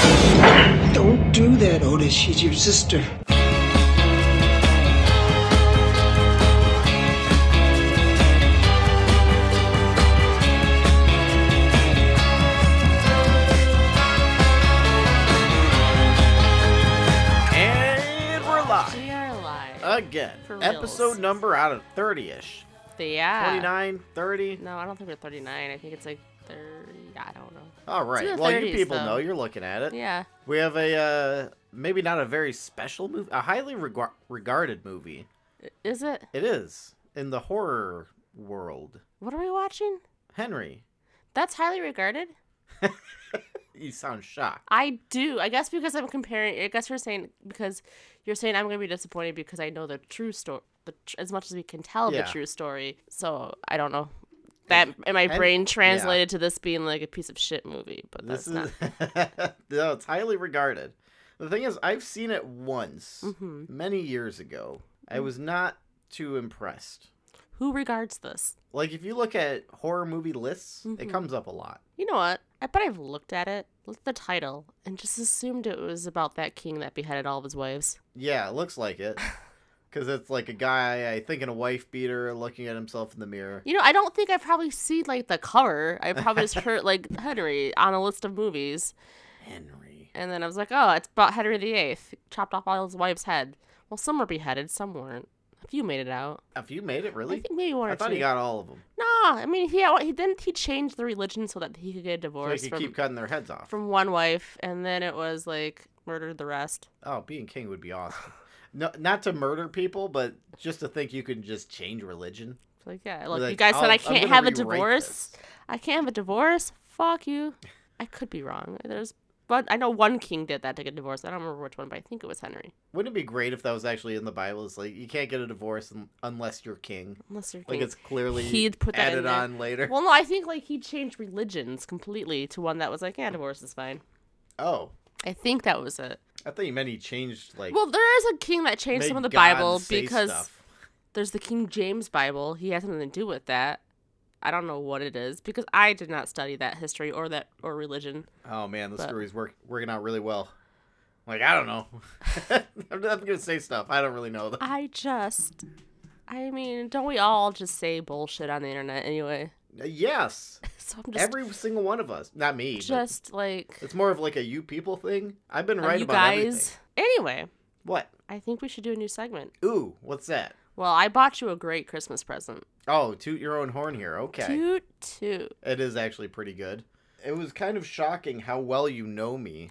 Don't do that, Otis. She's your sister. And we're live. We are live. Again. For reals. Episode number out of 30-ish. Yeah. 29, 30? No, I don't think we're 39. I think it's like 30. I don't know. All right. in the Well, you 30s people though. know. You're looking at it. Yeah. We have a, maybe not a very special movie, a highly regarded movie. Is it? It is. In the horror world. What are we watching? Henry. That's highly regarded? You sound shocked. I do. I guess because I'm comparing. I guess you're saying because you're saying I'm going to be disappointed because I know the true story. As much as we can tell Yeah. the true story. So I don't know. That in my brain translated to this being like a piece of shit movie, but This that's is not. no, it's highly regarded. The thing is, I've seen it once, Mhm. many years ago. I was not too impressed. Who regards this? Like, if you look at horror movie lists, it Mhm. comes up a lot. You know what? I bet I've looked at it, looked at the title, and just assumed it was about that king that beheaded all of his wives. Yeah, it looks like it. Because it's like a guy, I think, in a wife beater looking at himself in the mirror. You know, I don't think I've probably seen like the cover. I probably just heard like Henry on a list of movies, Henry. and then I was like, oh, it's about Henry VIII. Chopped off all his wives' head. Well, some were beheaded, some weren't. A few made it out. Have you made it, I really? think maybe one or I thought two. he got all of them. No, I mean he changed the religion so that he could get So divorced he could from keep cutting their heads off. from one wife, and then it was like murdered the rest. Oh, being king would be awesome. No, not to murder people, but just to think you can just change religion. Like, yeah, look, Like, you guys said I I'm can't gonna have a rewrite divorce. this. I can't have a divorce. Fuck you. I could be wrong. But I know one king did that to get divorced. I don't remember which one, but I think it was Henry. Wouldn't it be great if that was actually in the Bible? It's like, you can't get a divorce unless you're king. Unless you're Like, king. it's clearly He'd put that in added there. on later. Well, no, I think like he changed religions completely to one that was like, yeah, divorce is fine. Oh, I think that was it. I thought you meant he changed, like, Well, there is a king that changed some of the made God Bible say because stuff. there's the King James Bible. He has something to do with that. I don't know what it is because I did not study that history or religion. Oh, man, the but- story's working out really well. Like, I don't know. I'm not going to say stuff. I don't really know. I mean, don't we all just say bullshit on the internet anyway? Yes. So I'm just, Every single one of us. Not me. but just like, it's more of like a you people thing. I've been are right you about guys. everything. Anyway, What? I think we should do a new segment. Ooh, what's that? Well, I bought you a great Christmas present. Oh, toot your own horn here. Okay. Toot toot. It is actually pretty good. It was kind of shocking how well you know me.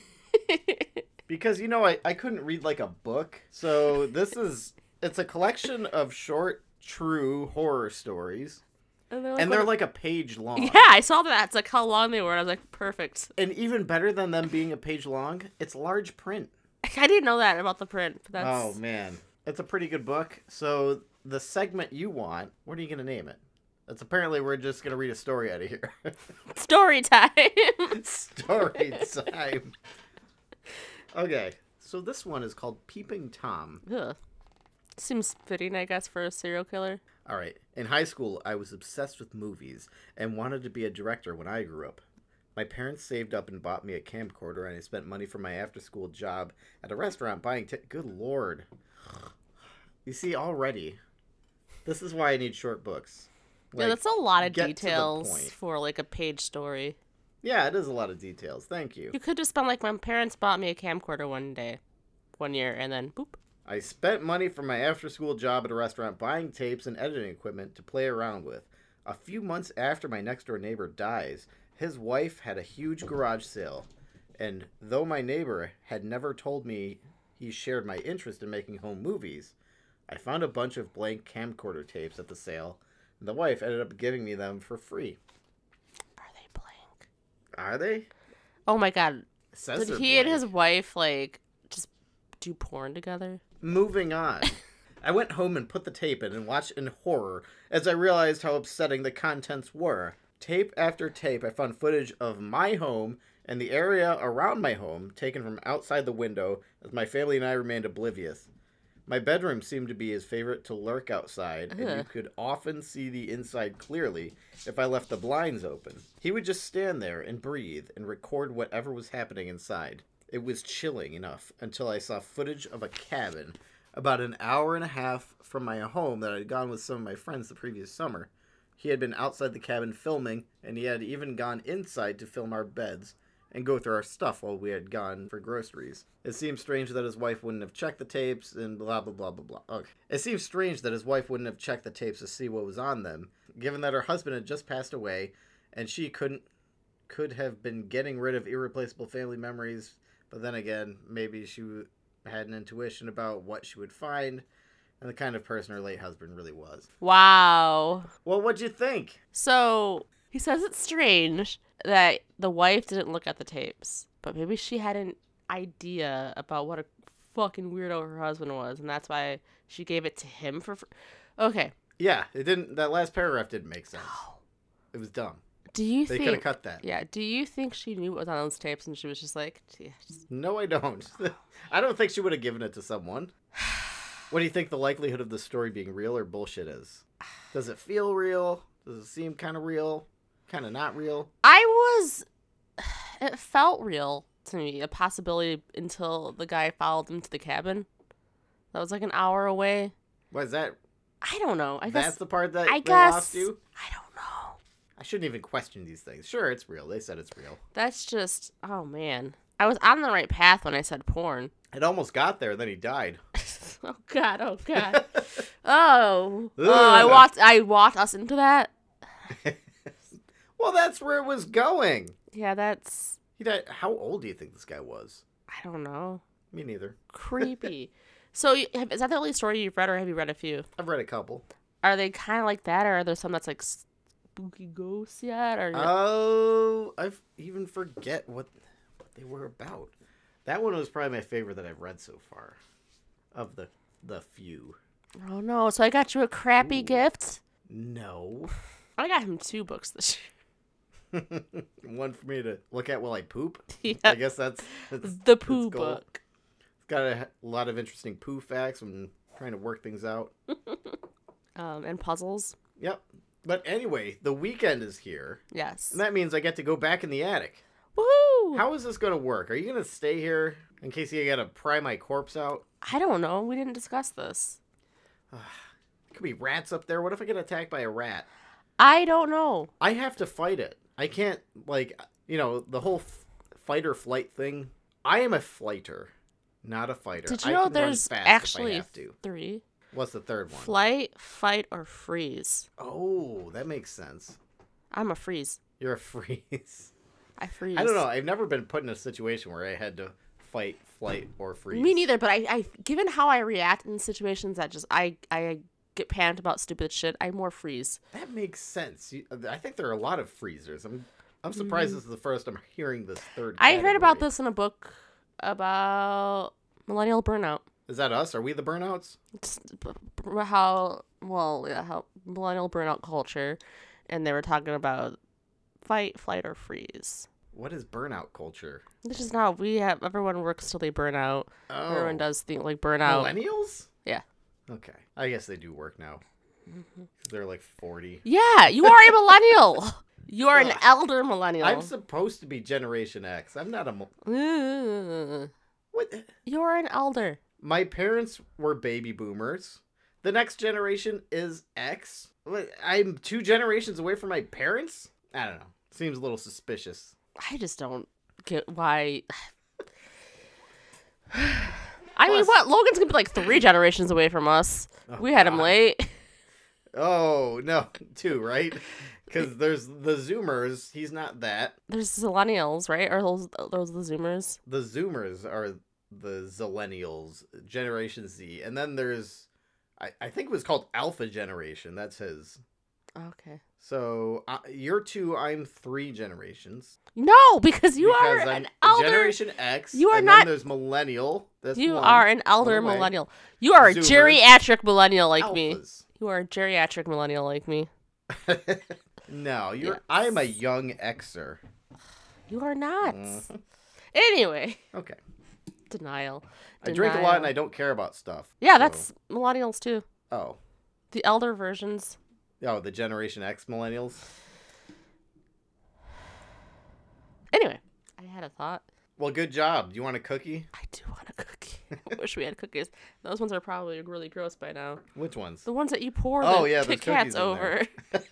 Because, you know, I couldn't read like a book. So it's a collection of short, true horror stories. And they're like a page long. Yeah, I saw that. It's like how long they were. And I was like, perfect. And even better than them being a page long, it's large print. I didn't know that about the print. But Oh, that's... man. It's a pretty good book. So the segment you want, what are you going to name it? It's apparently we're just going to read a story out of here. Story time. Story time. Okay. So this one is called Peeping Tom. Ugh. Seems fitting, I guess, for a serial killer. All right. In high school, I was obsessed with movies and wanted to be a director when I grew up. My parents saved up and bought me a camcorder, and I spent money for my after-school job at a restaurant buying Good Lord. You see, already, this is why I need short books. Yeah, Like, that's a lot of get to the details point. for like a page story. Yeah, it is a lot of details. Thank you. You could just been like, my parents bought me a camcorder one year, and then boop. I spent money for my after-school job at a restaurant buying tapes and editing equipment to play around with. A few months after my next-door neighbor dies, his wife had a huge garage sale, and though my neighbor had never told me he shared my interest in making home movies, I found a bunch of blank camcorder tapes at the sale, and the wife ended up giving me them for free. Are they blank? Are they? Oh my god. It says Did they're he and blank. his wife like just do porn together? Moving on. I went home and put the tape in and watched in horror as I realized how upsetting the contents were. Tape after tape, I found footage of my home and the area around my home taken from outside the window as my family and I remained oblivious. My bedroom seemed to be his favorite to lurk outside, and you Ugh. could often see the inside clearly if I left the blinds open. He would just stand there and breathe and record whatever was happening inside. It was chilling enough until I saw footage of a cabin about an hour and a half from my home that I'd gone with some of my friends the previous summer. He had been outside the cabin filming, and he had even gone inside to film our beds and go through our stuff while we had gone for groceries. It seemed strange that his wife wouldn't have checked the tapes and blah, blah, blah, blah, blah. Okay. It seemed strange that his wife wouldn't have checked the tapes to see what was on them, given that her husband had just passed away and she could have been getting rid of irreplaceable family memories. But then again, maybe she had an intuition about what she would find and the kind of person her late husband really was. Wow. Well, what'd you think? So he says it's strange that the wife didn't look at the tapes, but maybe she had an idea about what a fucking weirdo her husband was, and that's why she gave it to him for okay. Yeah, it didn't. That last paragraph didn't make sense. It was dumb. Do you They think could have cut that. Yeah, do you think she knew what was on those tapes and she was just like, yes. No, I don't. I don't think she would have given it to someone. What do you think the likelihood of the story being real or bullshit is? Does it feel real? Does it seem kind of real? Kind of not real? It felt real to me, a possibility until the guy followed them to the cabin. That was like an hour away. What is that? I don't know. That's the part that I they lost guess you? I don't know. I shouldn't even question these things. Sure, it's real. They said it's real. That's just, oh man. I was on the right path when I said porn. It almost got there, then he died. Oh god, oh god. I walked us into that. Well, that's where it was going. Yeah, that's, He died. How old do you think this guy was? I don't know. Me neither. Creepy. So, is that the only story you've read, or have you read a few? I've read a couple. Are they kind of like that, or are there some that's like spooky ghosts yet? Or Oh, I even forget what they were about. That one was probably my favorite that I've read so far, of the few. oh no! So I got you a crappy Ooh. gift. No. I got him 2 books this One for me to look at while I poop. year. I guess that's The poo that's cool. book. It's got a lot of interesting poo facts when trying to work things out. And puzzles. Yep. But anyway, the weekend is here, Yes. and that means I get to go back in the attic. Woohoo! How is this going to work? Are you going to stay here in case you got to pry my corpse out? I don't know. We didn't discuss this. Could be rats up there. What if I get attacked by a rat? I don't know. I have to fight it. I can't, the whole fight or flight thing. I am a flighter, not a fighter. Did you I know can run there's fast if I actually have to. 3? What's the third one? Flight, fight, or freeze. Oh, that makes sense. I'm a freeze. You're a freeze. I freeze. I don't know. I've never been put in a situation where I had to fight, flight, or freeze. Me neither, but I given how I react in situations that just I get panicked about stupid shit, I more freeze. That makes sense. I think there are a lot of freezers. I'm surprised this is the first I'm hearing this third I heard about category. this in a book about millennial burnout. Is that us? Are we the burnouts? It's how millennial burnout culture, and they were talking about fight, flight, or freeze. What is burnout culture? This is not everyone works till they burn out. Oh. Everyone does think like burnout. Millennials? Yeah. Okay. I guess they do work now. They're like 40. Yeah, you are a millennial. You are an Ugh. elder millennial. I'm supposed to be Generation X. I'm not a... What? You're an elder. My parents were baby boomers. The next generation is X. What, I'm 2 generations away from my parents? I don't know. Seems a little suspicious. I just don't get why. I mean, Plus- what? Logan's gonna be like 3 generations away from us. Oh, We had him God. late. Oh, no. 2, right? Because there's the Zoomers. He's not that. There's millennials, right? Or those the Zoomers? The Zoomers are the Zillennials, Generation Z. And then there's, I think it was called Alpha Generation. That's his. Okay. So you're 2, I'm 3 generations. No, because you Because are I'm an elder. Generation X. You are and not- Then there's Millennial. That's You one. are an elder One away. millennial. You are a Zoomers. geriatric millennial like me. Alphas. You are a geriatric millennial like me. No, Yes. I am a young Xer. You are not. Mhm. Anyway, Okay. Denial. I drink a lot and I don't care about stuff. Yeah, so- that's millennials too. Oh. The elder versions. Oh, the Generation X millennials? Anyway, I had a thought. Well, good job. Do you want a cookie? I do want a cookie. I wish we had cookies. Those ones are probably really gross by now. Which ones? The ones that you pour Oh, the yeah, Kit there's Kats cookies in over.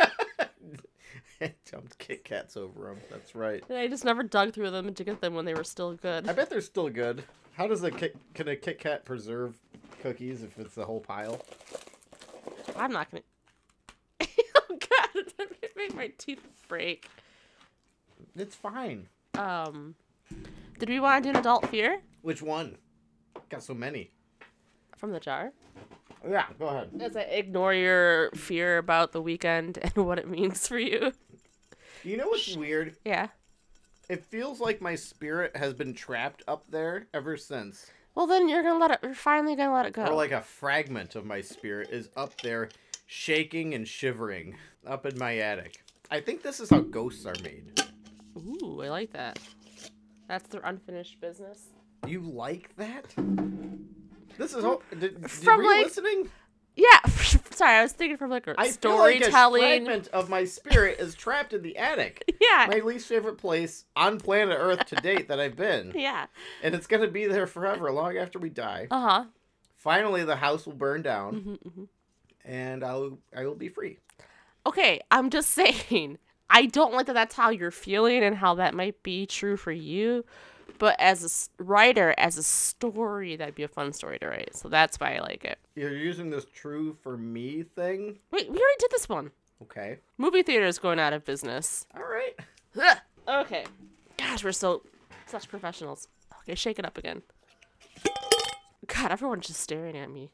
Jumped Kit Kats over them. That's right. And I just never dug through them to get them when they were still good. I bet they're still good. How does can a Kit Kat preserve cookies if it's the whole pile? I'm not gonna. Oh God, it made my teeth break. It's fine. Did we want to do an adult fear Which one? Got so many. from the jar? Yeah, go ahead. As I ignore your fear about the weekend and what it means for you. You know what's weird? Yeah. It feels like my spirit has been trapped up there ever since. Well, then you're finally gonna let it go. Or like a fragment of my spirit is up there shaking and shivering up in my attic. I think this is how ghosts are made. Ooh, I like that. That's their unfinished business. You like that? This is were From, you like, listening? Yeah. Sorry, I was thinking from like a I feel like a storytelling. fragment of my spirit is trapped in the attic. Yeah. My least favorite place on planet Earth to date that I've been. Yeah. And it's going to be there forever, long after we die. Uh-huh. Finally, the house will burn down, Mm-hmm. and I will be free. Okay, I'm just saying. I don't like that that's how you're feeling and how that might be true for you. But as a writer, as a story, that'd be a fun story to write. So that's why I like it. You're using this true for me thing? Wait, we already did this one. Okay. Movie theater is going out of business. All right. Okay. Gosh, we're such professionals. Okay, shake it up again. God, everyone's just staring at me.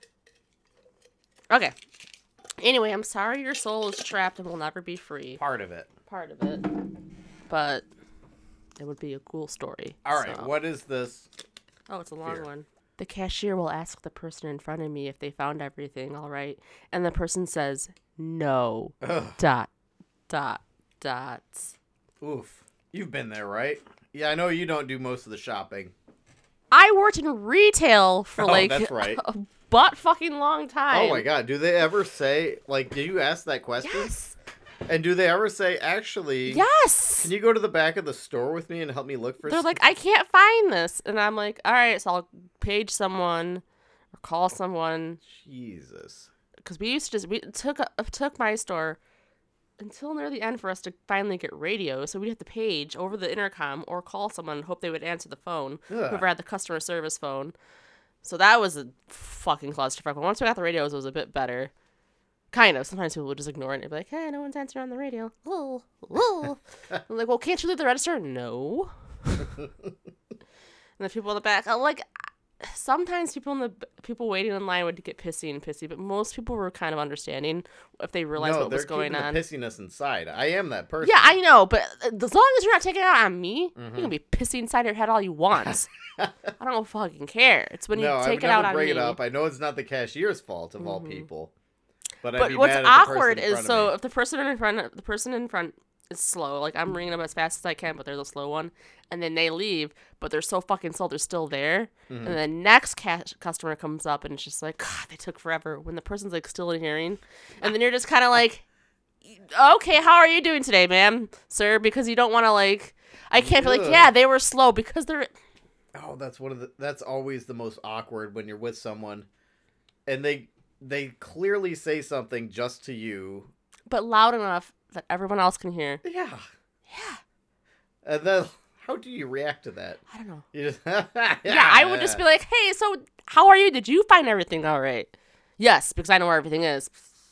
Okay. Anyway, I'm sorry your soul is trapped and will never be free. Part of it. Part of it. But it would be a cool story. All right. so- What is this? Oh, it's a long Here. one. The cashier will ask the person in front of me if they found everything all right. And the person says, no. Ugh. Dot. Dot. Dots. Oof. You've been there, right? Yeah, I know you don't do most of the shopping. I worked in retail for That's right. a butt fucking long time. Oh my god, do they ever say, like, did you ask that question? Yes. And do they ever say, actually, Yes. can you go to the back of the store with me and help me look for They're like, I can't find this. And I'm like, all right, so I'll page someone or call someone. Jesus. Because we used to it took my store until near the end for us to finally get radio. So we'd have to page over the intercom or call someone and hope they would answer the phone. Ugh. Whoever had the customer service phone. So that was a fucking clusterfuck. But once we got the radios, it was a bit better. Kind of. Sometimes people would just ignore it and be like, hey, no one's answering on the radio. Oh, oh. I'm like, well, can't you leave the register? No. And the people in the back, I'm like, sometimes people waiting in line would get pissy, but most people were kind of understanding if they realized what was going on. The pissiness inside. I am that person. Yeah, I know, but as long as you're not taking it out on me, you can be pissy inside your head all you want. I don't fucking care. It's when you take it out on me. bring it up. I know it's not the cashier's fault of all people. But I'd be what's mad at the awkward person in is front of me. if the person in front is slow, like I'm ringing them as fast as I can, but there's a slow one, and then they leave, but they're so fucking slow they're still there, and the next customer comes up and it's just like, God, they took forever. When the person's like still in hearing, and then you're just kind of like, okay, how are you doing today, ma'am, sir? Because you don't want to like, I can't be like, Ugh. yeah, they were slow because they're. Oh, that's always the most awkward when you're with someone, and they clearly say something just to you. But loud enough that everyone else can hear. Yeah. Yeah. And then how do you react to that? I don't know. You just Yeah, I would just be like, hey, so how are you? Did you find everything all right? Yes, because I know where everything is.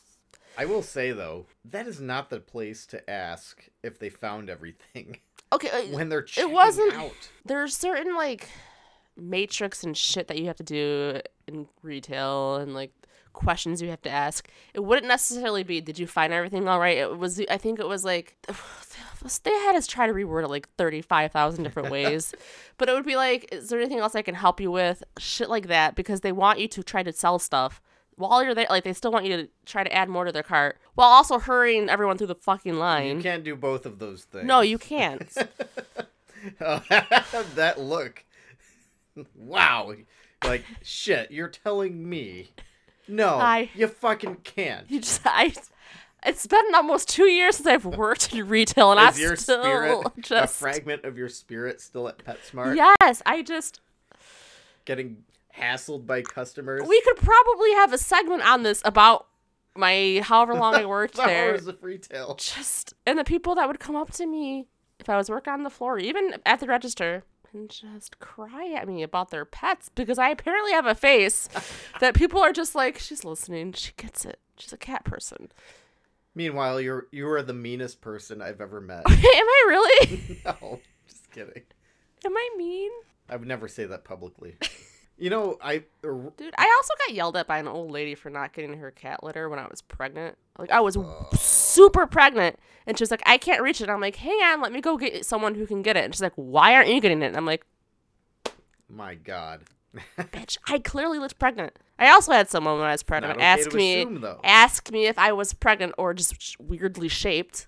I will say, though, that is not the place to ask if they found everything. Okay. When they're checking it wasn't. out. There's certain, like, matrix and shit that you have to do in retail and, like, questions you have to ask. It wouldn't necessarily be, did you find everything all right? I think it was, like, they had us try to reword it, like, 35,000 different ways. But it would be like, is there anything else I can help you with? Shit like that, because they want you to try to sell stuff. While you're there, like, they still want you to try to add more to their cart while also hurrying everyone through the fucking line. You can't do both of those things. No, you can't. That look. Wow. Like, shit, you're telling me. No, you fucking can't. It's been almost 2 years since I've worked in retail, and Is your spirit, a fragment of your spirit still at PetSmart? Yes, Getting hassled by customers? We could probably have a segment on this about however long I worked there. Hours of retail. And the people that would come up to me if I was working on the floor, even at the register, and just cry at me about their pets, because I apparently have a face that people are just like, she's listening, she gets it, she's a cat person. Meanwhile, you are the meanest person I've ever met. Am I really? No, just kidding. Am I mean? I would never say that publicly. You know, Dude, I also got yelled at by an old lady for not getting her cat litter when I was pregnant. Like, I was super pregnant, and she was like, I can't reach it. I'm like, hang on, let me go get someone who can get it. And she's like, why aren't you getting it? And I'm like, my God. Bitch, I clearly looked pregnant. I also had someone when I was pregnant ask me if I was pregnant or just weirdly shaped.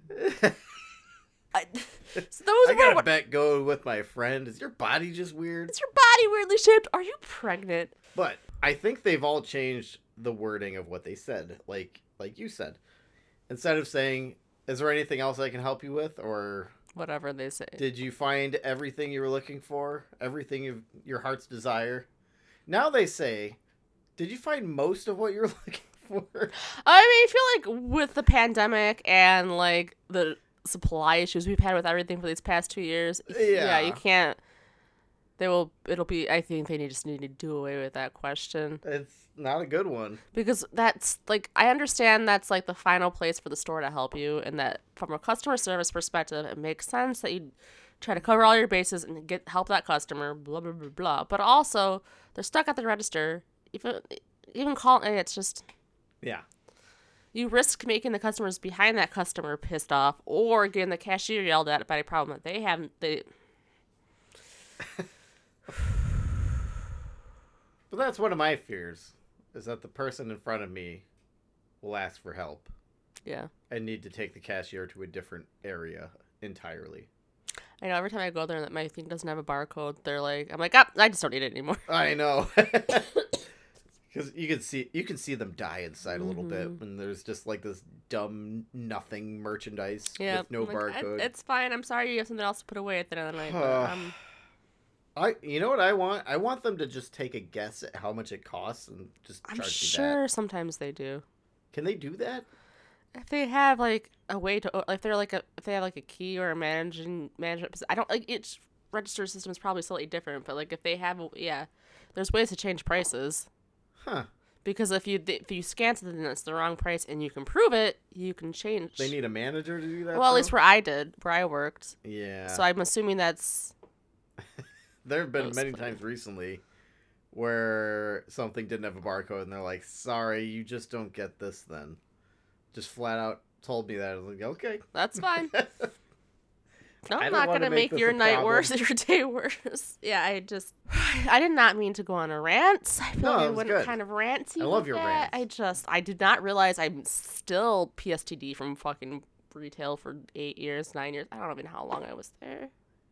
I gotta bet go with my friend. Is your body just weird? Is your body weirdly shaped? Are you pregnant? But I think they've all changed the wording of what they said. Like you said. Instead of saying, is there anything else I can help you with? Or whatever they say. Did you find everything you were looking for? Everything your heart's desire? Now they say, did you find most of what you're looking for? I feel like with the pandemic and like the supply issues we've had with everything for these past 2 years, you can't. I think they just need to do away with that question. It's not a good one. Because that's, like, I understand that's, like, the final place for the store to help you, and that from a customer service perspective, it makes sense that you try to cover all your bases and help that customer, blah, blah, blah, blah. But also, they're stuck at the register. Even calling, it's just... Yeah. You risk making the customers behind that customer pissed off, or getting the cashier yelled at by a problem that they haven't... But that's one of my fears, is that the person in front of me will ask for help. Yeah. And need to take the cashier to a different area entirely. I know, every time I go there and my thing doesn't have a barcode, they're like, I'm like, I just don't need it anymore. I know. Because you can see them die inside a little bit when there's just like this dumb nothing merchandise with no barcode. It's fine. I'm sorry you have something else to put away at the end of the night. But, you know what I want? I want them to just take a guess at how much it costs and just charge me that. I'm sure sometimes they do. Can they do that? If they have like a way to, if they have like a key or a management, I don't like each register system is probably slightly different, but like if they have, there's ways to change prices. Huh. Because if you scan something and it's the wrong price and you can prove it, you can change. They need a manager to do that? Well, at least where I worked. Yeah. So I'm assuming that's... There have been many times recently where something didn't have a barcode and they're like, sorry, you just don't get this then. Just flat out told me that. I was like, okay. That's fine. No, I'm not going to make your night worse or your day worse. Yeah, I did not mean to go on a rant. I feel like I went kind of ranty. I love your rants. I did not realize I'm still PSTD from fucking retail for 8 years, 9 years. I don't even know how long I was there.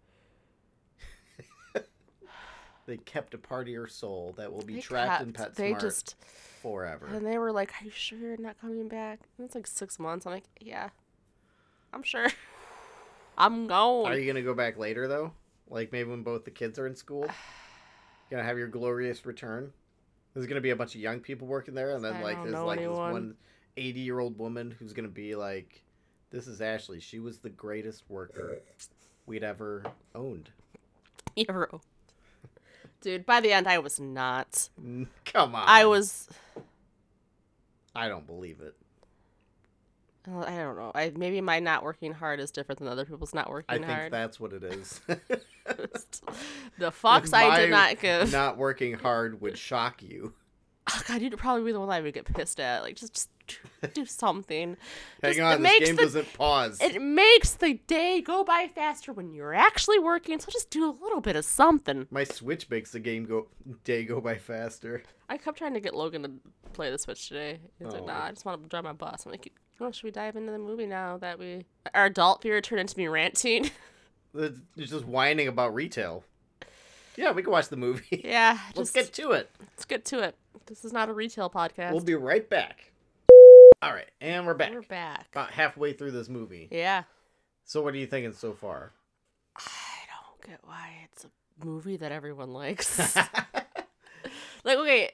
They kept a part of your soul that will be trapped in PetSmart forever. And they were like, are you sure you're not coming back? And it's like 6 months. I'm like, yeah, I'm sure. I'm going. Are you going to go back later, though? Like, maybe when both the kids are in school? You going to have your glorious return? There's going to be a bunch of young people working there, and then, there's, this one 80-year-old woman who's going to be like, this is Ashley. She was the greatest worker we'd ever owned. Hero. Dude, by the end, I was not. Come on. I was... I don't believe it. I don't know. Maybe my not working hard is different than other people's not working hard. I think that's what it is. The fucks I did not give. Not working hard would shock you. Oh, God, you'd probably be the one that I would get pissed at. Like, just do something. Hang on, this game doesn't pause. It makes the day go by faster when you're actually working, so just do a little bit of something. My Switch makes the day go by faster. I kept trying to get Logan to play the Switch today. He's like, nah, I just want to drive my bus. I'm like, should we dive into the movie now that our adult fear turned into me ranting? It's just whining about retail. Yeah, we can watch the movie. Yeah, Let's get to it. Let's get to it. This is not a retail podcast. We'll be right back. All right, and we're back. We're back. About halfway through this movie. Yeah. So what are you thinking so far? I don't get why it's a movie that everyone likes. Like, okay.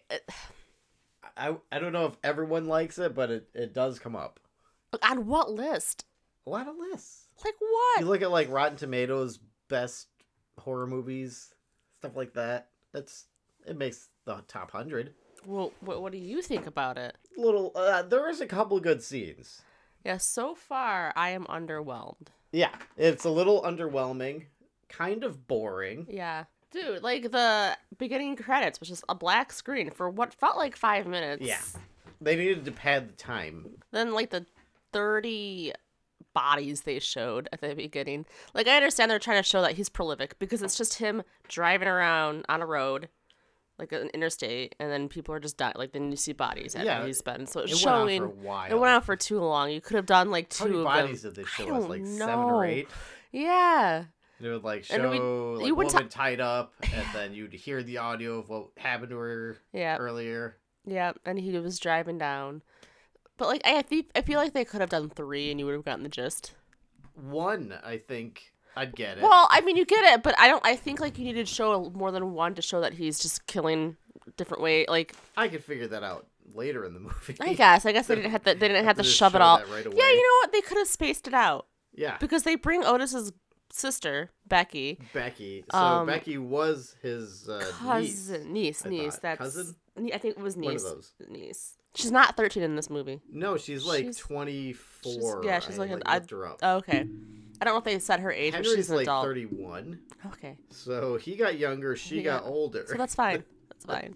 I don't know if everyone likes it, but it does come up. On what list? A lot of lists. Like what? You look at like Rotten Tomatoes best horror movies, stuff like that. It makes the top 100. Well, what do you think about it? There is a couple good scenes. Yeah, so far I am underwhelmed. Yeah, it's a little underwhelming, kind of boring. Yeah. Dude, like the beginning credits was just a black screen for what felt like 5 minutes. Yeah. They needed to pad the time. Then like the 30 bodies they showed at the beginning. Like, I understand they're trying to show that he's prolific because it's just him driving around on a road, like an interstate, and then people are just dying. Like, then you see bodies after he's been. So it's showing. Went on for a while. It went on for too long. You could have done like two How many of bodies them. did they show I us? don't Like know. 7 or 8? Yeah. They would like And show you would woman tied up, and then you'd hear the audio of what happened to her earlier. Yeah, and he was driving down. But like, I feel like they could have done 3, and you would have gotten the gist. 1, I think I'd get it. Well, I mean, you get it, but I think like you need to show more than 1 to show that he's just killing different way. Like, I could figure that out later in the movie. I guess they didn't have to just shove it show all. that right away. Yeah, you know what? They could have spaced it out Yeah, because they bring Otis's sister Becky. Becky. So Becky was his Niece. That's cousin. I think it was niece. One of those. Niece. She's not 13 in this movie. No, she's like 24. She's like I looked her up. Oh, okay. I don't know if they said her age, but Henry's she's an like adult. 31. Okay. So he got younger, she got older. So that's fine. That's fine.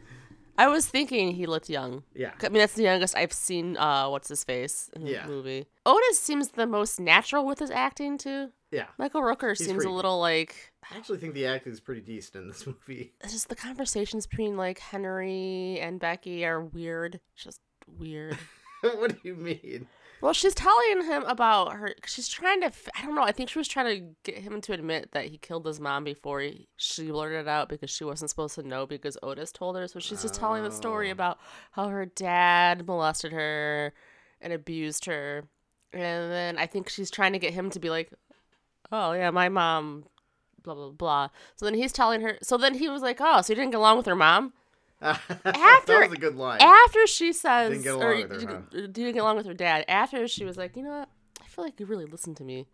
I was thinking he looked young. Yeah. I mean, that's the youngest I've seen, what's his face in the Yeah. movie. Otis seems the most natural with his acting, too. Yeah. Michael Rooker seems pretty a little like... I actually think the acting is pretty decent in this movie. It's just the conversations between, like, Henry and Becky are weird. Just weird. What do you mean? Well, she's telling him about her... She's trying to... I don't know. I think she was trying to get him to admit that he killed his mom before she blurted it out because she wasn't supposed to know because Otis told her. So she's just telling the story about how her dad molested her and abused her. And then I think she's trying to get him to be like, oh, yeah, my mom, blah, blah, blah. So then he's telling her... So then he was like, oh, so you didn't get along with her mom? That was a good line. After she says, Didn't get along with her, didn't get along with her dad. After she was like, you know what? I feel like you really listened to me.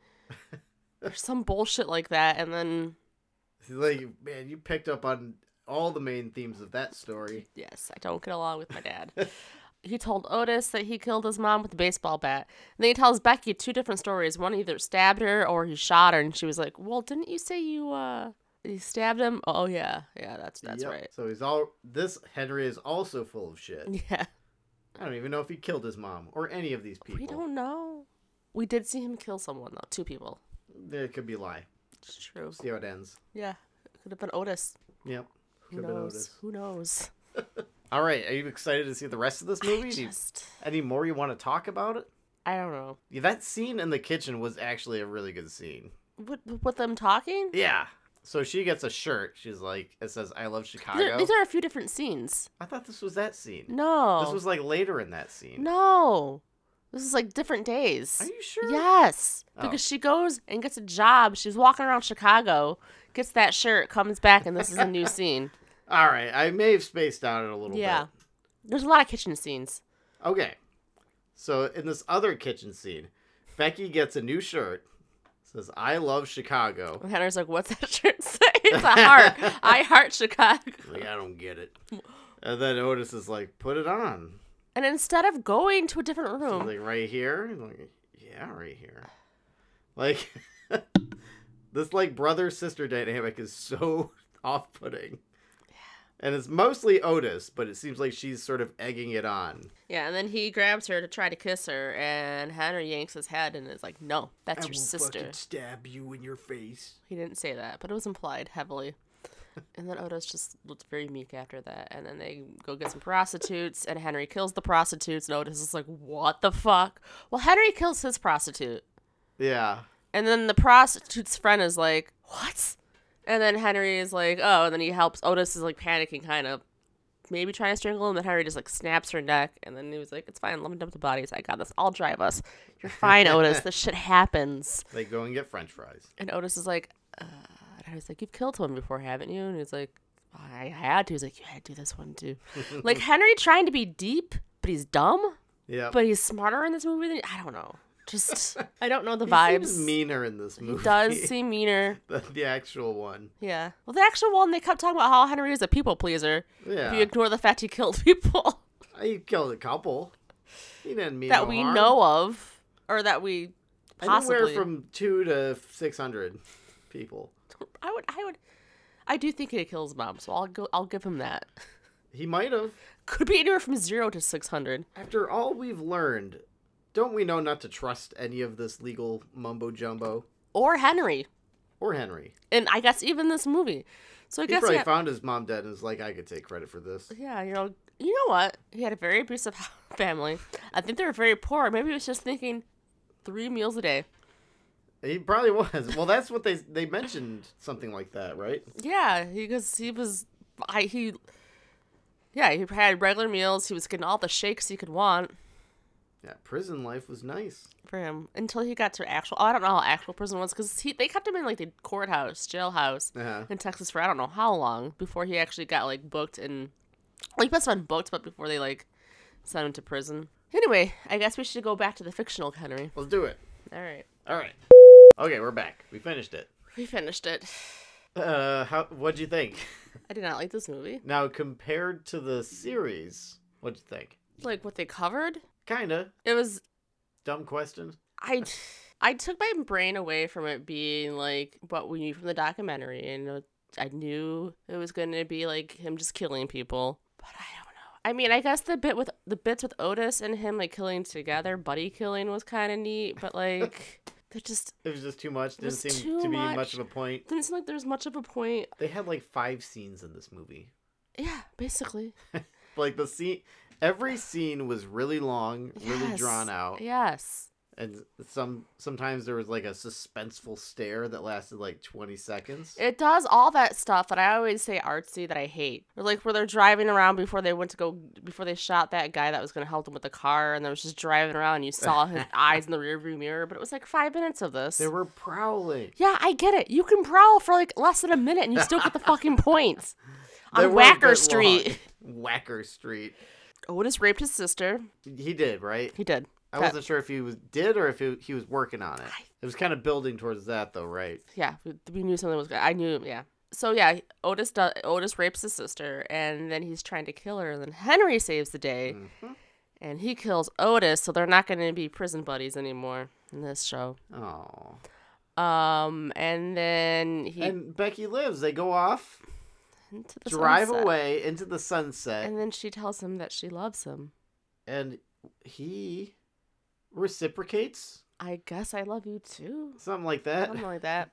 Or some bullshit like that. And then, He's like, man, you picked up on all the main themes of that story. yes, I don't get along with my dad. He told Otis that he killed his mom with a baseball bat. And then he tells Becky 2 different stories. One either stabbed her or he shot her. And she was like, well, didn't you say you stabbed him? Oh, yeah. Yeah, that's Yep. right. So this Henry is also full of shit. Yeah. I don't even know if he killed his mom or any of these people. We don't know. We did see him kill someone, though. 2 people. There could be a lie. It's true. See how it ends. Yeah. It could have been Otis. Yep. Who Could have been knows? Otis. Who knows? All right. Are you excited to see the rest of this movie? Any more you want to talk about it? I don't know. Yeah, that scene in the kitchen was actually a really good scene. With them talking? Yeah. So she gets a shirt. She's like, it says, I love Chicago. These are a few different scenes. I thought this was that scene. No. This was like later in that scene. No. This is like different days. Are you sure? Yes. Oh. Because she goes and gets a job. She's walking around Chicago, gets that shirt, comes back, and this is a new scene. All right. I may have spaced out a little Yeah. bit. There's a lot of kitchen scenes. Okay. So in this other kitchen scene, Becky gets a new shirt. Says, I love Chicago. And Henry's like, what's that shirt say? It's a heart. I heart Chicago. Like, I don't get it. And then Otis is like, put it on. And instead of going to a different So room, like right here. He's like, yeah, right here. Like this like brother sister dynamic is so off-putting. And it's mostly Otis, but it seems like she's sort of egging it on. yeah, and then he grabs her to try to kiss her, and Henry yanks his head and is like, no, that's your sister. Fucking stab you in your face. He didn't say that, but it was implied heavily. And then Otis just looked very meek after that. And then they go get some prostitutes, and Henry kills the prostitutes, and Otis is like, what the fuck? Well, Henry kills his prostitute. Yeah. And then the prostitute's friend is like, what? And then Henry is like, oh, and then he helps. Otis is like panicking, kind of. Maybe trying to strangle him. Then Henry just like snaps her neck. And then he was like, it's fine. Let me dump the bodies. I got this. I'll drive us. You're fine, Otis. This shit happens. They go and get French fries. And Otis is like, and Henry's like, you've killed someone before, haven't you? And he's like, I had to. He's like, you had to do this one too. Like Henry trying to be deep, but he's dumb. Yeah. But he's smarter in this movie than I don't know. Just I don't know the He vibes. seems meaner in this movie. He does seem meaner. the actual one. Yeah. Well, the actual one, they kept talking about how Henry is a people pleaser. Yeah. If you ignore the fact he killed people He killed a couple. He didn't mean that no we harm. know of, or that we possibly. Anywhere from 200 to 600 people. I do think he kills mom, so I'll give him that. He might have. Could be anywhere from 0 to 600. After all we've learned, don't we know not to trust any of this legal mumbo jumbo? Or Henry. Or Henry. And I guess even this movie. So I He guess probably found his mom dead and was like, I could take credit for this. yeah, you know what? He had a very abusive family. I think they were very poor. Maybe he was just thinking 3 meals a day. He probably was. Well, that's what they mentioned, something like that, right? Yeah, he had regular meals. He was getting all the shakes he could want Yeah, prison life was nice. for him until he got to actual. Oh, I don't know how actual prison was because they kept him in like the courthouse, jailhouse Uh-huh. in Texas for I don't know how long before he actually got like booked and. Well, he must have been booked, but before they like sent him to prison. Anyway, I guess we should go back to the fictional Henry. Let's do it. All right, All right. Okay, we're back. We finished it. we finished it. What'd you think? I did not like this movie. Now, compared to the series, what'd you think? Like what they covered, Kinda. it was. Dumb question. I took my brain away from it being like what we knew from the documentary, and I knew it was going to be like him just killing people, but I don't know. I mean, I guess the bits with Otis and him like killing together, buddy killing was kind of neat, but like it was just too much. Didn't was seem too to be much. much of a point. didn't seem like there was much of a point. They had like 5 scenes in this movie. Yeah, basically. Like every scene was really long, really Yes. drawn out. Yes. And sometimes there was like a suspenseful stare that lasted like 20 seconds. It does all that stuff that I always say artsy that I hate. Or like where they're driving around before they shot that guy that was going to help them with the car, and they was just driving around and you saw his eyes in the rearview mirror, but it was like 5 minutes of this. They were prowling. Yeah, I get it. You can prowl for like less than a minute and you still get the fucking points. They On were a Wacker bit Street. long. Wacker Street. Otis raped his sister. He did, right? He did. I wasn't sure if he did or if he was working on it. It was kind of building towards that, though, right? Yeah, we knew something was good. I knew, yeah. So yeah, Otis rapes his sister, and then he's trying to kill her. And then Henry saves the day, and he kills Otis. So they're not going to be prison buddies anymore in this show. Oh. And then And Becky lives. They go off, into the drive sunset. away into the sunset, And then she tells him that she loves him. and he reciprocates. I guess I love you too. Something like that. Something like that.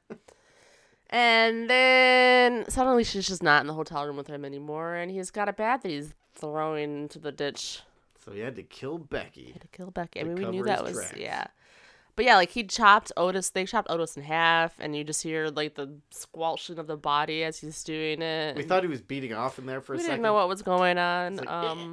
And then suddenly she's just not in the hotel room with him anymore, and he's got a bat that he's throwing into the ditch. So he had to kill Becky. To kill Becky. I To mean, we knew cover that his was tracks. yeah. But yeah, like they chopped Otis in half, and you just hear like the squelching of the body as he's doing it. We thought he was beating off in there for a we second. didn't know what was going on. It's like,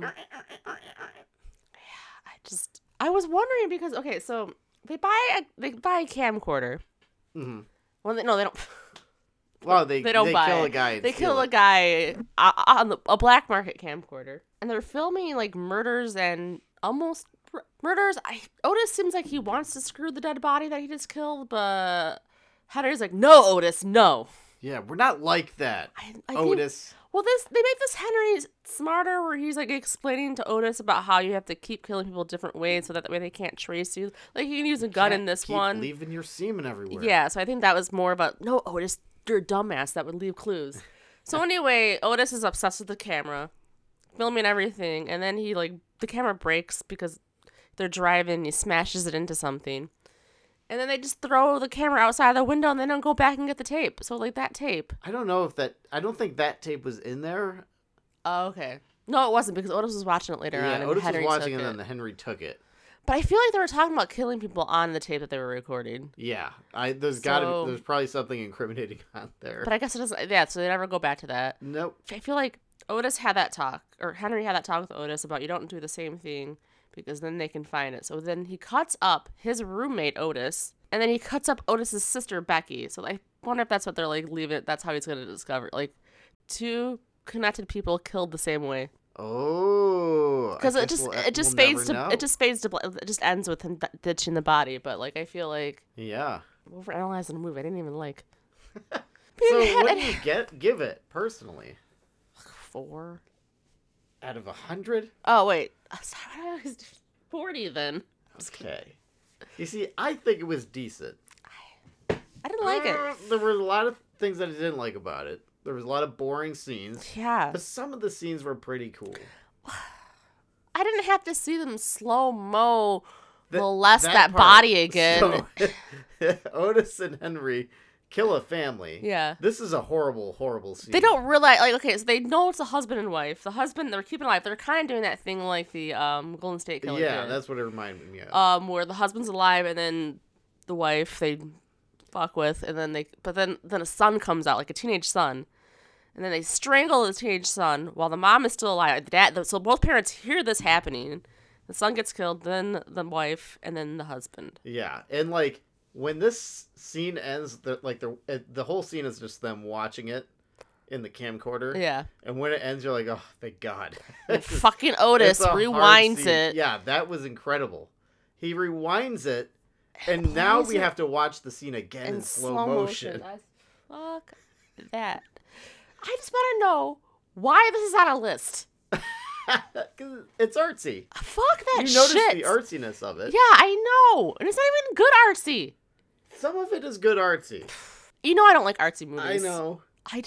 I was wondering because okay, so they buy a camcorder. Mhm. Well, they don't. Well, they don't buy kill it. a guy. And They steal kill a it. guy on a black market camcorder, and they're filming like murders and almost murders. Otis seems like he wants to screw the dead body that he just killed, but Henry's like, "No, Otis, no." Yeah, we're not like that, I think- Otis. well, they make this Henry smarter, where he's like explaining to Otis about how you have to keep killing people different ways so that way they can't trace you. Like you can use a gun in this Keep one. leaving your semen everywhere. Yeah, so I think that was more about, no, Otis, you're a dumbass. That would leave clues. So anyway, Otis is obsessed with the camera, filming everything, and then the camera breaks because they're driving and he smashes it into something. And then they just throw the camera outside the window and they don't go back and get the tape. So like that tape. I don't think that tape was in there. Oh, okay. No, it wasn't because Otis was watching it later on. Yeah, And Otis Henry was watching took it it. and then Henry took it. But I feel like they were talking about killing people on the tape that they were recording. Yeah, there's probably something incriminating on there. But I guess it doesn't. Yeah, so they never go back to that. Nope. I feel like Otis had that talk, or Henry had that talk with Otis about you don't do the same thing because then they can find it. So then he cuts up his roommate Otis, and then he cuts up Otis's sister Becky. So I wonder if that's what they're like leaving it. That's how he's gonna discover like two connected people killed the same way. Oh, because it just ends with him ditching the body. But like I feel like overanalyzing the movie. I didn't even like. So what do you give it personally? 4 out of 100. Oh wait, 40 then. Okay. You see, I think it was decent. I didn't like it. There were a lot of things that I didn't like about it. There was a lot of boring scenes. Yeah. But some of the scenes were pretty cool. I didn't have to see them slow-mo molest that body again. So, Otis and Henry kill a family. Yeah. This is a horrible, horrible scene. They don't realize, like, okay, so they know it's a husband and wife. The husband, they're keeping alive. They're kind of doing that thing like the Golden State Killer did. That's what it reminded me of. Where the husband's alive and then the wife they fuck with, and then then a son comes out, like a teenage son. And then they strangle the teenage son while the mom is still alive. So both parents hear this happening. The son gets killed, then the wife, and then the husband. Yeah, and like when this scene ends, the whole scene is just them watching it in the camcorder. Yeah. And when it ends, you're like, oh, thank God. Fucking Otis rewinds it. Yeah, that was incredible. He rewinds it, and now we have to watch the scene again in slow motion. Fuck that. I just want to know why this is on a list. Because it's artsy. Fuck that shit. You notice the artsiness of it. Yeah, I know. And it's not even good artsy. Some of it is good artsy. You know I don't like artsy movies. I know.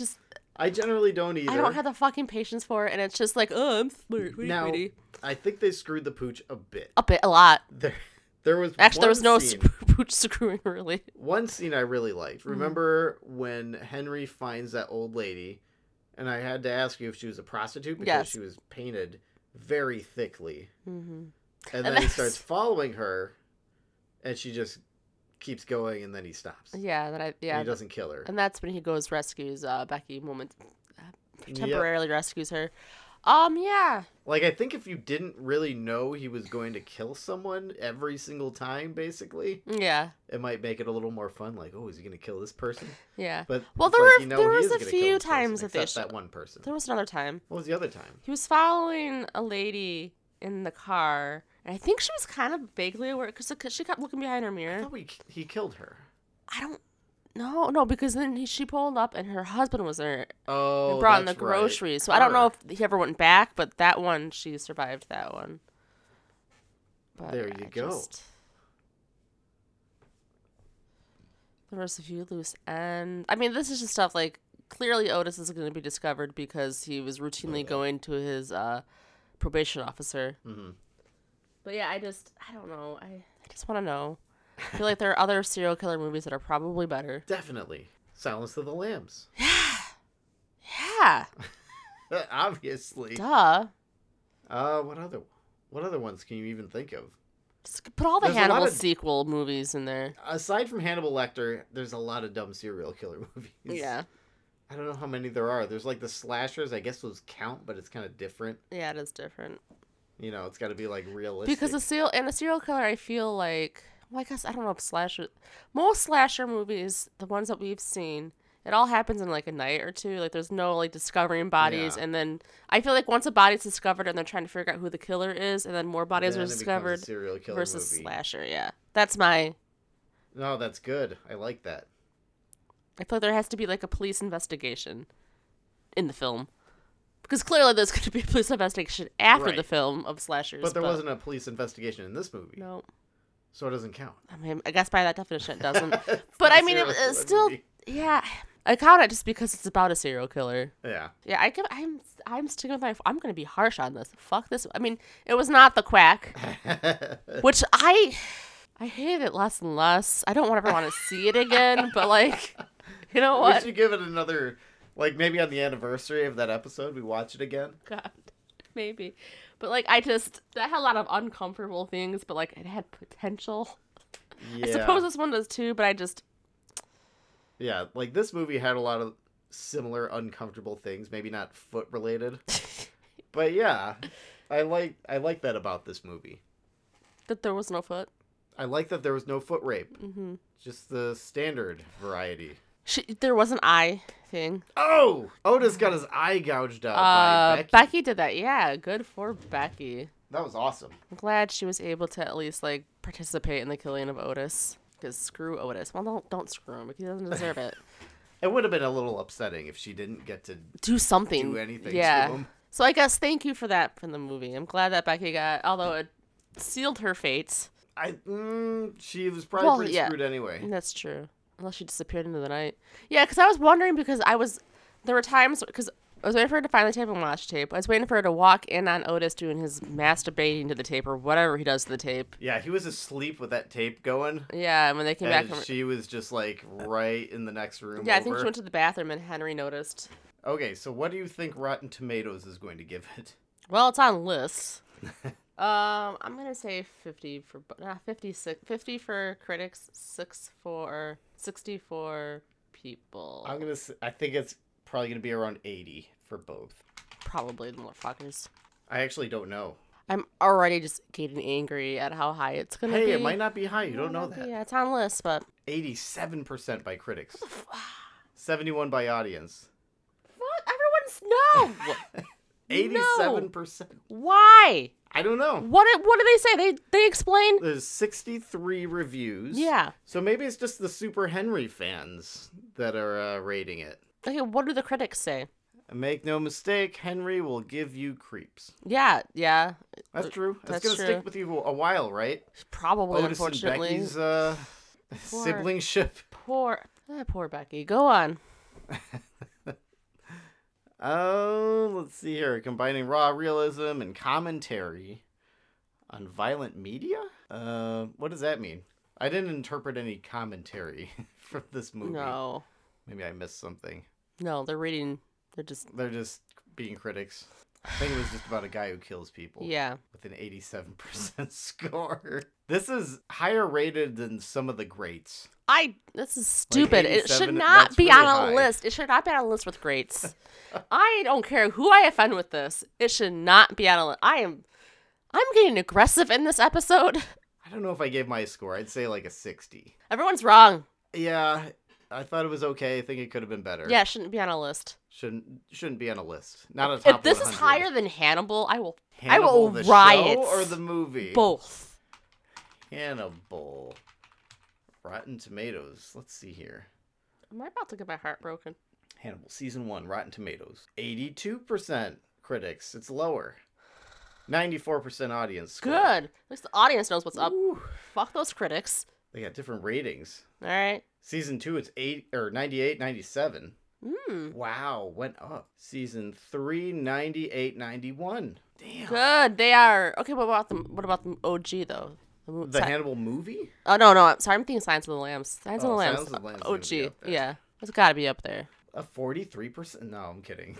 I generally don't either. I don't have the fucking patience for it, and it's just like, oh, I'm smart. Now, I think they screwed the pooch a bit. A lot. There was no pooch screwing, really. One scene I really liked. Remember when Henry finds that old lady, and I had to ask you if she was a prostitute because she was painted very thickly. Mm-hmm. And then he starts following her, and she just keeps going, and then he stops. Yeah, and he doesn't kill her. And that's when he rescues Becky. Temporarily rescues her. Yeah. Like, I think if you didn't really know he was going to kill someone every single time, basically. Yeah. It might make it a little more fun. Like, oh, is he going to kill this person? Yeah. But there was a few times that that one person. There was another time. What was the other time? He was following a lady in the car, and I think she was kind of vaguely aware because she kept looking behind her mirror. I thought he killed her. I don't. No, because then she pulled up and her husband was there. Oh, and brought in the groceries. So I don't know if he ever went back, but that one, she survived that one. But there you go. There was a few loose ends. I mean, this is just stuff like, clearly Otis is going to be discovered because he was routinely going to his probation officer. Mm-hmm. But yeah, I don't know. I just want to know. I feel like there are other serial killer movies that are probably better. Definitely. Silence of the Lambs. Yeah. Obviously. Duh. What other ones can you even think of? Just put all the Hannibal sequel movies in there. Aside from Hannibal Lecter, there's a lot of dumb serial killer movies. Yeah. I don't know how many there are. There's like the slashers. I guess those count, but it's kind of different. Yeah, it is different. You know, it's got to be like realistic. Because a serial killer, I feel like... Well, I guess I don't know if most slasher movies, the ones that we've seen, it all happens in like a night or two. Like there's no like discovering bodies, and then I feel like once a body's discovered and they're trying to figure out who the killer is, and then more bodies are discovered serial killer versus movie. Slasher. Yeah, that's my. No, that's good. I like that. I feel like there has to be like a police investigation in the film. Because clearly there's going to be a police investigation after the film of slashers. But there wasn't a police investigation in this movie. No. So it doesn't count. I mean, I guess by that definition it doesn't. But I mean, it's still, yeah. I count it just because it's about a serial killer. Yeah. Yeah, I'm sticking with I'm going to be harsh on this. Fuck this. I mean, it was not The Quack, which I hate it less and less. I don't ever want to see it again, but like, you know what? We should give it another, like maybe on the anniversary of that episode, we watch it again. God. Maybe. But, like, that had a lot of uncomfortable things, but, like, it had potential. Yeah. I suppose this one does too, but Yeah, like, this movie had a lot of similar uncomfortable things, maybe not foot-related. But, yeah, I like that about this movie. That there was no foot. I like that there was no foot rape. Mm-hmm. Just the standard variety. There was an eye thing. Oh! Otis got his eye gouged out by Becky. Becky did that. Yeah, good for Becky. That was awesome. I'm glad she was able to at least, like, participate in the killing of Otis. Because screw Otis. Well, don't screw him, because he doesn't deserve it. It would have been a little upsetting if she didn't get to Do something. do anything to him. So I guess thank you for that from the movie. I'm glad that Becky although it sealed her fate. She was probably pretty yeah. screwed anyway. That's true. Unless she disappeared into the night. Yeah, because I was wondering, because there were times, because I was waiting for her to find the tape and watch tape. I was waiting for her to walk in on Otis doing his masturbating to the tape or whatever he does to the tape. Yeah, he was asleep with that tape going. Yeah, and when they came back from... she was just, like, right in the next room Yeah, over. I think she went to the bathroom and Henry noticed. Okay, so what do you think Rotten Tomatoes is going to give it? Well, it's on lists. I'm gonna say 50 for 50 for critics, 60 for people. I think it's probably gonna be around 80 for both. Probably the motherfuckers. I actually don't know. I'm already just getting angry at how high it's gonna be. Hey, it might not be high. You don't know that. Yeah, it's on lists, but 87% by critics. 71 by audience. what? Everyone's no. 87%. Why? I don't know. What do they say? They explain. There's 63 reviews. Yeah. So maybe it's just the Super Henry fans that are rating it. Okay, what do the critics say? Make no mistake, Henry will give you creeps. Yeah. That's true. That's gonna true. stick with you a while, right? Probably, Otis unfortunately. and Becky's siblingship. Poor Becky. Go on. Oh, let's see here. Combining raw realism and commentary on violent media? What does that mean? I didn't interpret any commentary from this movie. No. Maybe I missed something. No, they're just being critics. I think it was just about a guy who kills people. Yeah. With an 87% score. This is higher rated than some of the greats. This is stupid. Like it should 87, not be really on a high. list. It should not be on a list with greats. I don't care who I offend with this. It should not be on a list. I'm getting aggressive in this episode. I don't know if I gave my score. I'd say like a 60. Everyone's wrong. Yeah, I thought it was okay. I think it could have been better. Yeah, it shouldn't be on a list. Shouldn't be on a list. Not a top 100. If this is higher than Hannibal, I will Hannibal, the riot. show or the movie? Both. Hannibal. Rotten Tomatoes. Let's see here. Am I about to get my heart broken? Hannibal, Season 1, Rotten Tomatoes. 82% critics. It's lower. 94% audience score. Good. At least the audience knows what's up. Ooh. Fuck those critics. They got different ratings. All right. Season 2, it's 98, 97. Mm. Wow, went up. Season 3, 98, 91. Damn. Good. They are. Okay, what about the OG though? The Hannibal movie? Oh, no. I'm sorry. I'm thinking Silence of the Lambs. Silence of the Lambs. Silence of the Lambs is OG. gonna be up there. Yeah. It's got to be up there. A 43%? No, I'm kidding.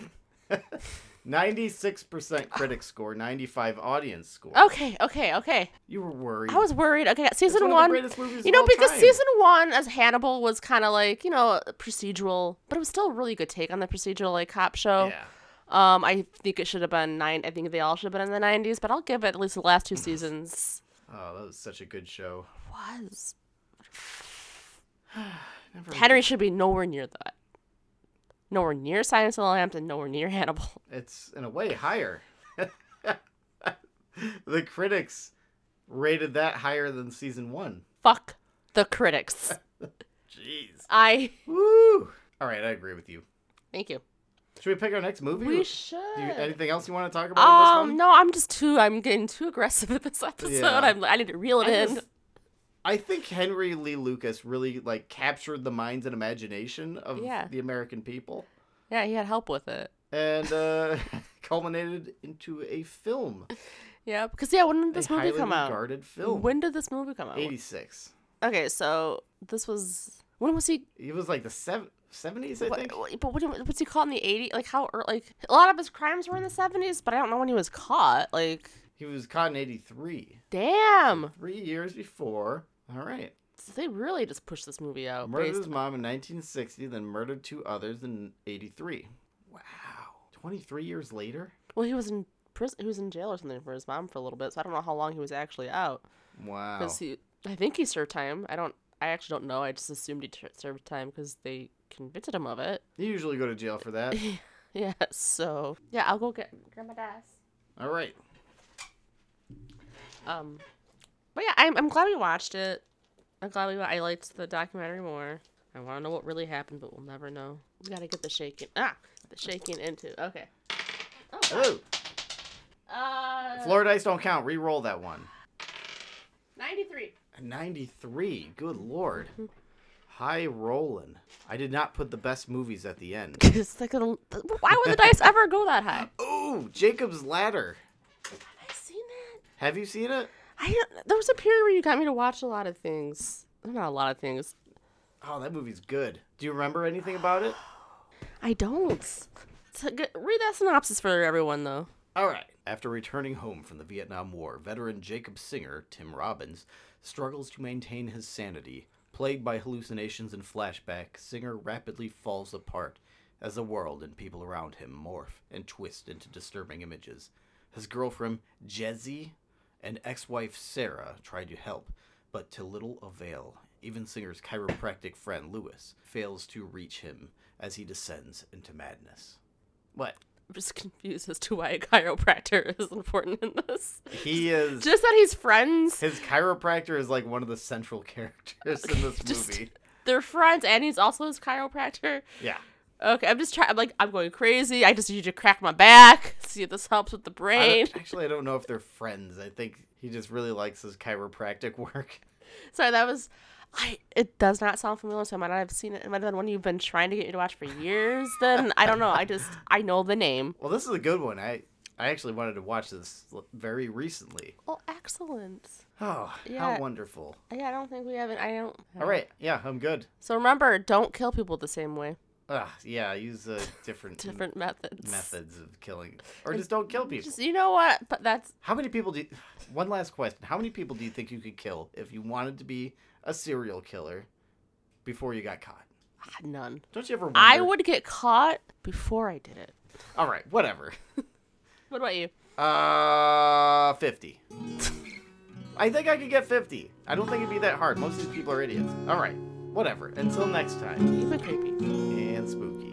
96% critic score, 95 audience score. Okay. You were worried. I was worried. Okay, season It's one one. of the greatest movies You know, of all because time. season one as Hannibal was kind of like, procedural, but it was still a really good take on the procedural, like, cop show. Yeah. I think it should have been I think they all should have been in the 90s, but I'll give it at least the last two seasons. Oh, that was such a good show. Was. Never Henry should be nowhere near that. Nowhere near Silence of the Lambs and nowhere near Hannibal. It's, in a way, higher. The critics rated that higher than season 1. Fuck the critics. Jeez. Woo! All right, I agree with you. Thank you. Should we pick our next movie? We should. Anything else you want to talk about in this one? No, I'm getting too aggressive with this episode. Yeah. I need to reel it in. I think Henry Lee Lucas really, captured the minds and imagination of the American people. Yeah, he had help with it. And culminated into a film. Yeah, because, when did this movie come out? A highly regarded film. When did this movie come out? 86. Okay, so this was... When was he... He was like the 70s, I think. But what's he caught in the 80s? Like how? Like a lot of his crimes were in the 70s, but I don't know when he was caught. Like He was caught in 83. damn, 3 years before. All right. so they really just pushed this movie out. Murdered his mom in 1960, then murdered 2 others in 83. Wow. 23 years later? Well, he was in prison. He was in jail or something for his mom for a little bit, so I don't know how long he was actually out. Wow. Because I think he served time. I actually don't know. I just assumed he served time because they convicted him of it. You usually go to jail for that. Yeah. So yeah, I'll go get my desk. All right. But yeah, I'm glad we watched it. I'm glad I liked the documentary more. I want to know what really happened, but we'll never know. We gotta get the shaking into. Okay. Oh. Uh, Floor dice don't count. Re-roll that one. 93. 93. Good lord. High rollin'. I did not put the best movies at the end. It's like why would the dice ever go that high? Oh, Jacob's Ladder. Have I seen that? Have you seen it? There was a period where you got me to watch a lot of things. Not a lot of things. Oh, that movie's good. Do you remember anything about it? I don't. Read that synopsis for everyone, though. All right. After returning home from the Vietnam War, veteran Jacob Singer, Tim Robbins, struggles to maintain his sanity. Plagued by hallucinations and flashbacks, Singer rapidly falls apart as the world and people around him morph and twist into disturbing images. His girlfriend, Jezzy, and ex-wife, Sarah, try to help, but to little avail. Even Singer's chiropractic friend, Lewis, fails to reach him as he descends into madness. What? I'm just confused as to why a chiropractor is important in this. He is... Just that he's friends. His chiropractor is like one of the central characters in this movie. They're friends, and he's also his chiropractor. Yeah. Okay, I'm just trying. I'm going crazy. I just need you to crack my back. See if this helps with the brain. I don't know if they're friends. I think he just really likes his chiropractic work. Sorry, that was... It does not sound familiar, so I might not have seen it. It might have been one you've been trying to get me to watch for years. Then I don't know. I know the name. Well, this is a good one. I actually wanted to watch this very recently. Oh, excellent. Oh, Yeah. how wonderful. Yeah, I don't think we haven't. I don't. All right. Yeah, I'm good. So remember, don't kill people the same way. Yeah, use different methods of killing, or just don't kill people. Just, you know what? But that's... How many people do? One last question: how many people do you think you could kill if you wanted to be a serial killer before you got caught? None. Don't you ever wonder? I would get caught before I did it. All right, whatever. What about you? 50. I think I could get 50. I don't think it'd be that hard. Most of these people are idiots. All right, whatever. Until next time. You've been creepy. And spooky.